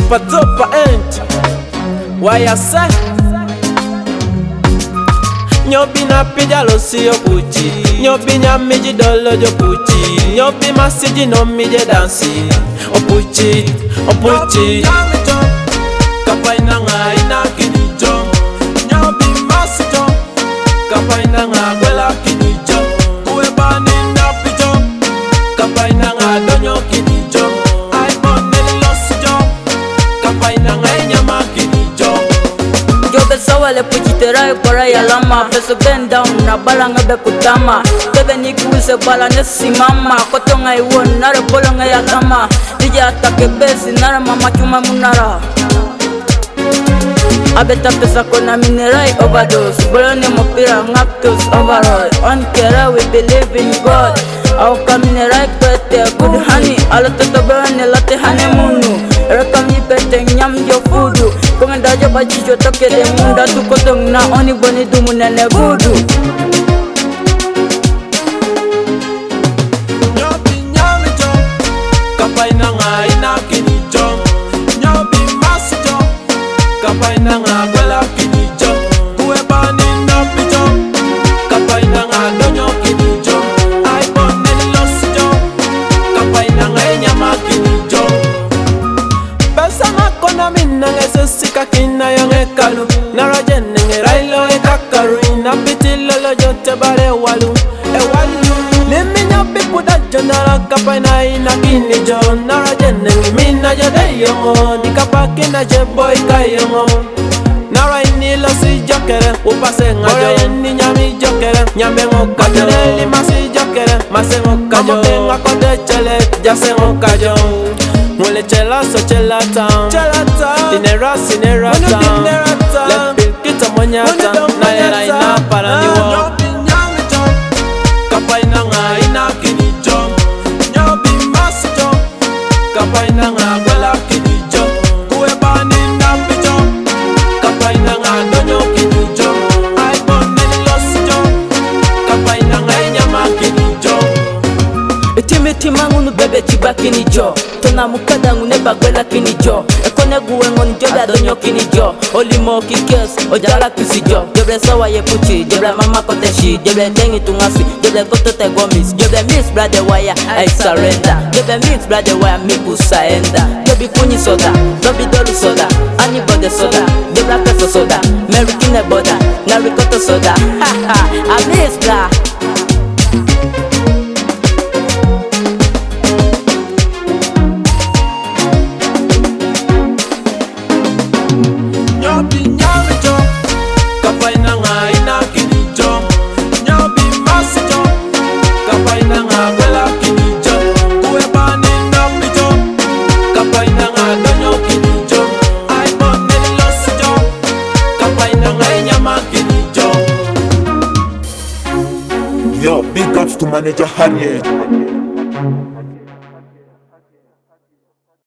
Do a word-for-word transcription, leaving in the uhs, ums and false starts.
Super duper ain't why I say Nyobi na pija lo si yo puchi Nyobi nya miji dolo jo puchi Nyobi masiji no mije dansi O puchi, o puchi Kapai na nga ina kini jo Nyobi masijo Kapai na nga gwela kini jo Uwe bani na pijo Kapai na nga donyo kini jo Ai boneli losi jo Kapai na nga inyama kini jo Sawa le puchitera kora ya lama Peso bend down na bala nga be kutama Tebe ni kuuse bala ne simama Koto nga iwon nare polo nga ya kama Dija atake besi nare mama chuma munara Abeta pesa kona minerai overdose Bolo ne mopira ngaptos overall On kera we believe in God Au ka minerai kwete good honey Alo toto bero ne late hanemunu Reka mi pete nyam jo fudu Konga dajo baji jo toke de munda Tu kotong na oni boni dumu nene vudu Nyobi nyami jo Kapai na nga ina kini jo Nyobi masi jo Kapai na nga gwela kini jo Kuwe bani napi jo Kapai na nga donyo kini jo Ai boneli losi jo Kapai na nga inyama kini jo Besa makona minna ngese sika kina yung ekalu Nara jene nge railo e kakaru Ina piti lolo jote bare walu E walu Limi nyobi kuda jonara kapai na ina kini jo Nara jene nge mina jode yongo Di kapa kina je boy kayongo Nara ini losi jokere Upase nga jo Ora yeni nyami jokere Nyambe ngoka jo Neli masi jokere Mase ngoka jo Mamoke nga kode chele Jase ngoka jo Mule chela so chela town Chela town Dinera sinera town Lepil kita monyata Na ina ina para ni wo Nyobi nyami jo Kapai na nga ina kini jo Nyobi masi jo Kapai na nga gwela kini jo Kuwe bani napi jo Kapai na nga donyo kini jo Ai boneli losi jo Kapai na nga inyama kini jo Etime tima ngunu bebe chiba kini jo Tona mukada ngune bagwela kini jo Ekone guwe ngoni joda donyo kini jo Olimo kikes, ojala kisi jo Jeble sawa ye puchi, jeble mama kote shi Jeble tengi tungasi, jeble koto te gomis Jeble mix brother wire, I surrender Jeble mix brother wire, mi kusaenda Jebi kunyi soda, dobi dolu soda Anybody soda, jeble peso soda Mary kine boda, nari koto soda Ha ha, I miss blah Nyobi nyami jo Kapai na nga ina kini jo Nyobi masi jo Kapai na nga gwela kini jo Kuwe bani napi jo Kapai na nga donyo kini jo Ai boneli losi jo Kapai na nga inyama kini jo Yo, big ups to manager Harriet.